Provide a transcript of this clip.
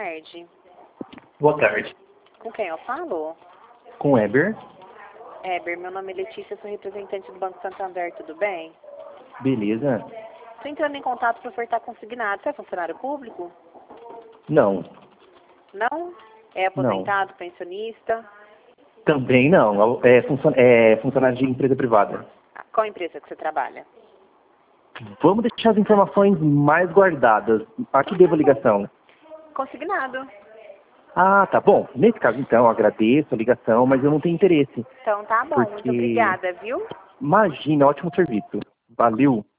tarde. Boa tarde. Com quem eu falo? Com o Eber. Eber, meu nome é Letícia, sou representante do Banco Santander, tudo bem? Beleza? Estou entrando em contato para ofertar consignado. Você é funcionário público? Não. Não? É Não. aposentado, pensionista? Também não. É funcionário de empresa privada. Qual empresa que você trabalha? Vamos deixar as informações mais guardadas. A que devo a ligação? Consignado. Ah, tá bom. Nesse caso, então, eu agradeço a ligação, mas eu não tenho interesse. Então tá bom, muito Porque, obrigada, viu? imagina, ótimo serviço. Valeu.